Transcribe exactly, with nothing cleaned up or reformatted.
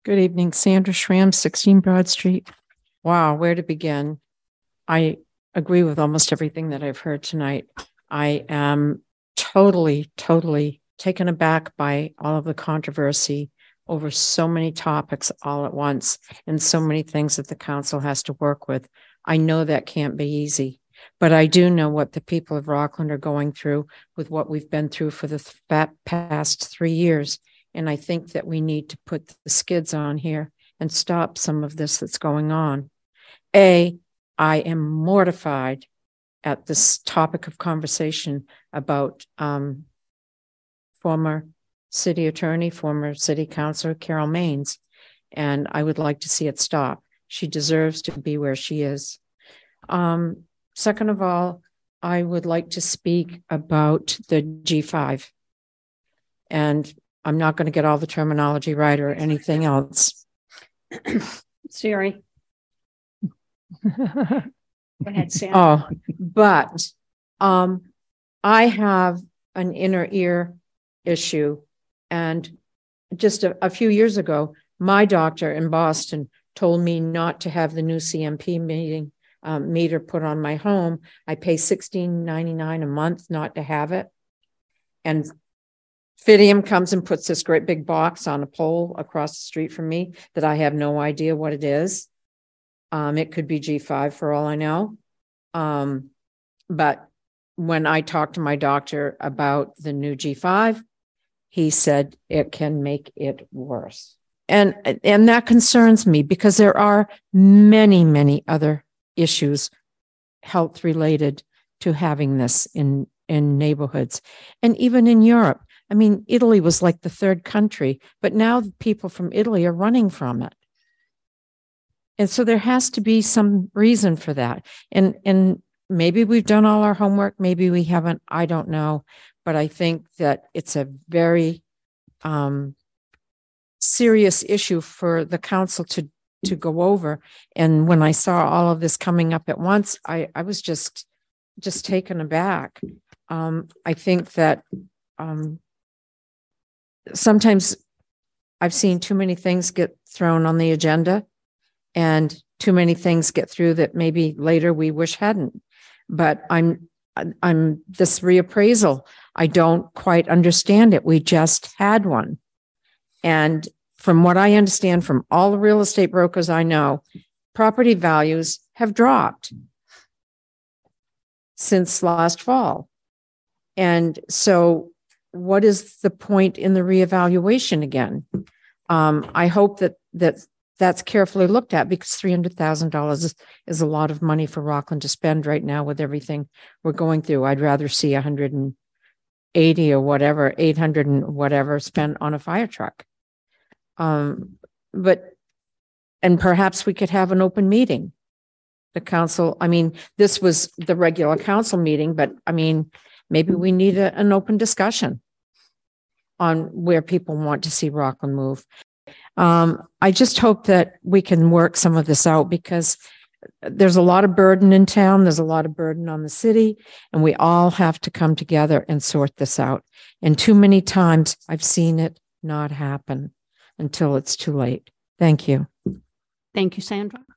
Good evening, Sandra Schramm, sixteen Broad Street. Wow, where to begin? I agree with almost everything that I've heard tonight. I am totally, totally taken aback by all of the controversy over so many topics all at once and so many things that the council has to work with. I know that can't be easy, but I do know what the people of Rockland are going through with what we've been through for the th- past three years. And I think that we need to put the skids on here and stop some of this that's going on. A, I am mortified at this topic of conversation about um, former city attorney, former city councilor Carol Maines, and I would like to see it stop. She deserves to be where she is. Um, second of all, I would like to speak about the G five. And I'm not going to get all the terminology right or anything else. Siri. Go ahead, Sam. Oh, but um, I have an inner ear issue. And just a, a few years ago, my doctor in Boston told me not to have the new C M P meeting um, meter put on my home. I pay sixteen ninety-nine a month not to have it. And Fidium comes and puts this great big box on a pole across the street from me that I have no idea what it is. Um, it could be G five for all I know. Um, but when I talked to my doctor about the new G five, he said it can make it worse. And, and that concerns me because there are many, many other issues health related to having this in, in neighborhoods and even in Europe. I mean, Italy was like the third country, but now the people from Italy are running from it. And so there has to be some reason for that. And, and maybe we've done all our homework. Maybe we haven't. I don't know. But I think that it's a very um, serious issue for the council to, to go over. And when I saw all of this coming up at once, I, I was just, just taken aback. Um, I think that um, sometimes I've seen too many things get thrown on the agenda and too many things get through that maybe later we wish hadn't. But I'm, I'm this reappraisal. I don't quite understand it. We just had one. And from what I understand from all the real estate brokers I know, property values have dropped since last fall. And so what is the point in the reevaluation again? Um, I hope that, that that's carefully looked at because three hundred thousand dollars is, is a lot of money for Rockland to spend right now with everything we're going through. I'd rather see one hundred eighty or whatever, eight hundred and whatever spent on a fire truck. Um, but, and perhaps we could have an open meeting. The council, I mean, this was the regular council meeting, but I mean, maybe we need a, an open discussion on where people want to see Rockland move. Um, I just hope that we can work some of this out because there's a lot of burden in town. There's a lot of burden on the city, and we all have to come together and sort this out. And too many times I've seen it not happen until it's too late. Thank you. Thank you, Sandra.